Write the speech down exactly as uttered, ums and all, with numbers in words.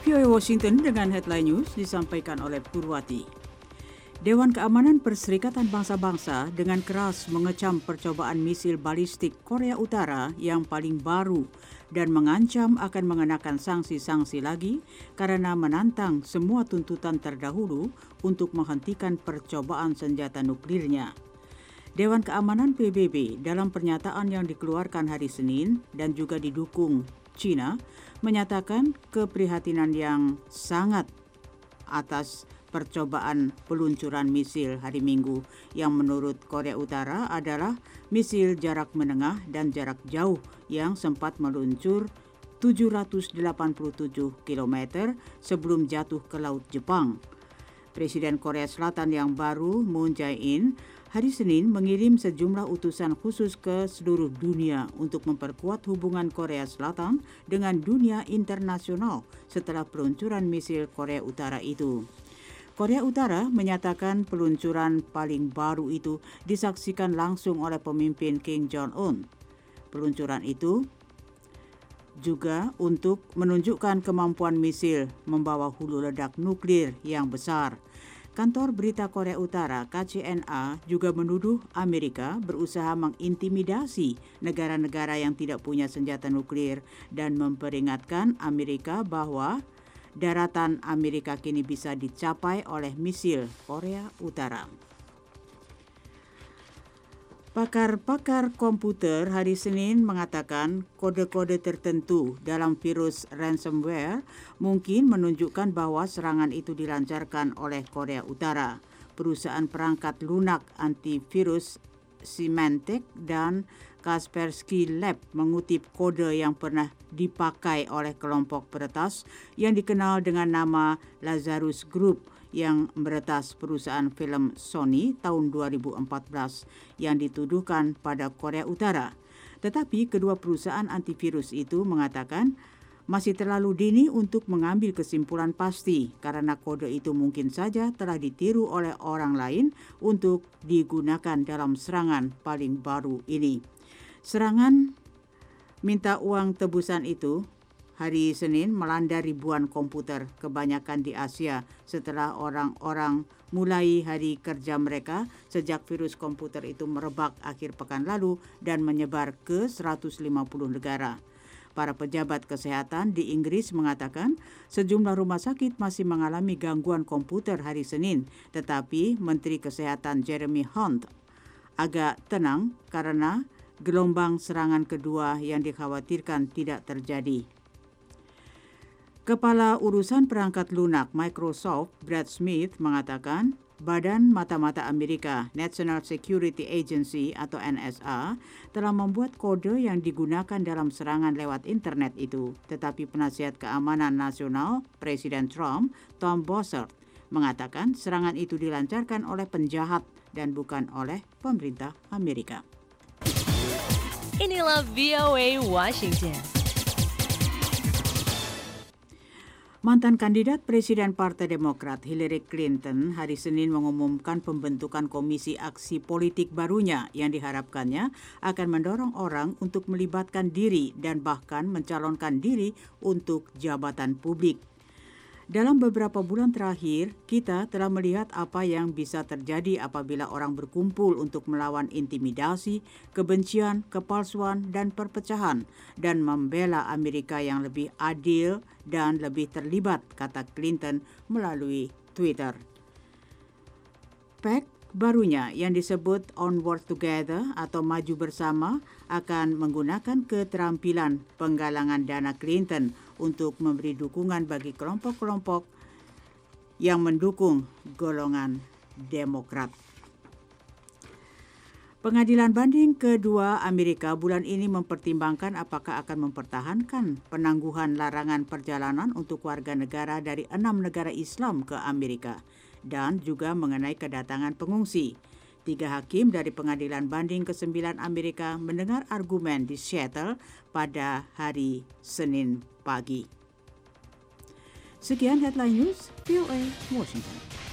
V O A Washington dengan headline news disampaikan oleh Purwati. Dewan Keamanan Perserikatan Bangsa-Bangsa dengan keras mengecam percobaan misil balistik Korea Utara yang paling baru dan mengancam akan mengenakan sanksi-sanksi lagi karena menantang semua tuntutan terdahulu untuk menghentikan percobaan senjata nuklirnya. Dewan Keamanan P B B dalam pernyataan yang dikeluarkan hari Senin dan juga didukung China menyatakan keprihatinan yang sangat atas percobaan peluncuran misil hari Minggu yang menurut Korea Utara adalah misil jarak menengah dan jarak jauh yang sempat meluncur tujuh ratus delapan puluh tujuh kilometer sebelum jatuh ke Laut Jepang. Presiden Korea Selatan yang baru, Moon Jae-in, hari Senin mengirim sejumlah utusan khusus ke seluruh dunia untuk memperkuat hubungan Korea Selatan dengan dunia internasional setelah peluncuran misil Korea Utara itu. Korea Utara menyatakan peluncuran paling baru itu disaksikan langsung oleh pemimpin Kim Jong-un. Peluncuran itu juga untuk menunjukkan kemampuan misil membawa hulu ledak nuklir yang besar. Kantor Berita Korea Utara K C N A juga menuduh Amerika berusaha mengintimidasi negara-negara yang tidak punya senjata nuklir dan memperingatkan Amerika bahwa daratan Amerika kini bisa dicapai oleh misil Korea Utara. Pakar-pakar komputer hari Senin mengatakan kode-kode tertentu dalam virus ransomware mungkin menunjukkan bahwa serangan itu dilancarkan oleh Korea Utara. Perusahaan perangkat lunak antivirus Symantec dan Kaspersky Lab mengutip kode yang pernah dipakai oleh kelompok peretas yang dikenal dengan nama Lazarus Group yang meretas perusahaan film Sony tahun dua ribu empat belas yang dituduhkan pada Korea Utara. Tetapi kedua perusahaan antivirus itu mengatakan masih terlalu dini untuk mengambil kesimpulan pasti karena kode itu mungkin saja telah ditiru oleh orang lain untuk digunakan dalam serangan paling baru ini. Serangan minta uang tebusan itu hari Senin melanda ribuan komputer, kebanyakan di Asia, setelah orang-orang mulai hari kerja mereka sejak virus komputer itu merebak akhir pekan lalu dan menyebar ke seratus lima puluh negara. Para pejabat kesehatan di Inggris mengatakan sejumlah rumah sakit masih mengalami gangguan komputer hari Senin, tetapi Menteri Kesehatan Jeremy Hunt agak tenang karena gelombang serangan kedua yang dikhawatirkan tidak terjadi. Kepala Urusan Perangkat Lunak Microsoft, Brad Smith, mengatakan Badan Mata-Mata Amerika National Security Agency atau N S A telah membuat kode yang digunakan dalam serangan lewat internet itu. Tetapi penasihat keamanan nasional Presiden Trump, Tom Bossert, mengatakan serangan itu dilancarkan oleh penjahat dan bukan oleh pemerintah Amerika. Inilah V O A Washington. Mantan kandidat Presiden Partai Demokrat Hillary Clinton hari Senin mengumumkan pembentukan komisi aksi politik barunya yang diharapkannya akan mendorong orang untuk melibatkan diri dan bahkan mencalonkan diri untuk jabatan publik. Dalam beberapa bulan terakhir, kita telah melihat apa yang bisa terjadi apabila orang berkumpul untuk melawan intimidasi, kebencian, kepalsuan, dan perpecahan, dan membela Amerika yang lebih adil dan lebih terlibat, kata Clinton melalui Twitter. P A C barunya yang disebut Onward Together atau Maju Bersama akan menggunakan keterampilan penggalangan dana Clinton untuk memberi dukungan bagi kelompok-kelompok yang mendukung golongan Demokrat. Pengadilan banding kedua Amerika bulan ini mempertimbangkan apakah akan mempertahankan penangguhan larangan perjalanan untuk warga negara dari enam negara Islam ke Amerika dan juga mengenai kedatangan pengungsi. Tiga hakim dari Pengadilan Banding kesembilan Amerika mendengar argumen di Seattle pada hari Senin pagi. Sekian headline news V O A Washington.